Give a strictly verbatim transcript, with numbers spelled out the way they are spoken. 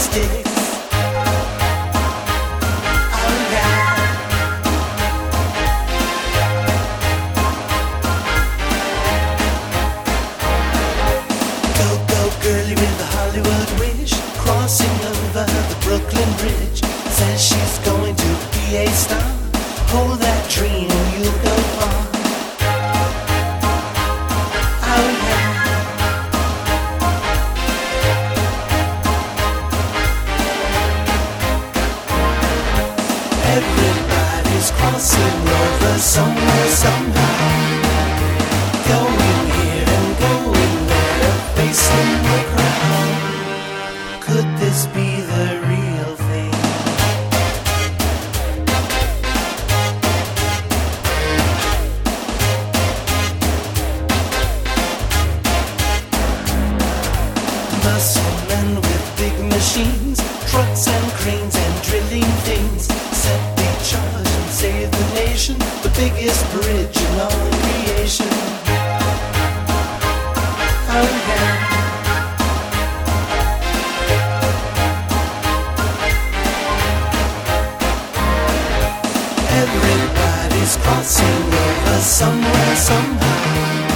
sticks. Oh yeah. Go, go, girlie with the Hollywood wish, crossing over the Brooklyn Bridge. Says she's going to be a star. Hold that dream and you'll go far. Oh yeah. Everybody's crossing over somewhere, somehow. Going here and going there, facing the crowd. Could this be the real thing? Muscle men with big machines, trucks and cranes and drilling things. Set the charge and save the nation, the biggest bridge in all creation. Oh yeah. Everybody's crossing over somewhere, somehow.